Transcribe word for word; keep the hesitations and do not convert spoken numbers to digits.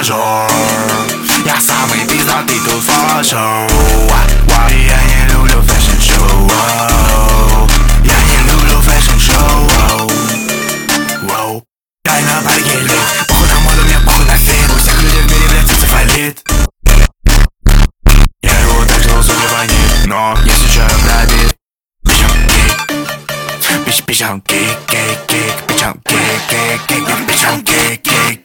мажор. Я самый пиздатый тут фашер. Я не люблю фэшн-шоу. Я не люблю фэшн-шоу. Дай на парке лет. Похуй на моду, мне похуй на свет. У всех людей в мире, блядь, энцефалит. Я его так ждал, судьба нет. Но я встречаю пробит. Бичом кик, бич, бичом кик, кик, кик, бичом кик, кик, кик, бичом кик, кик.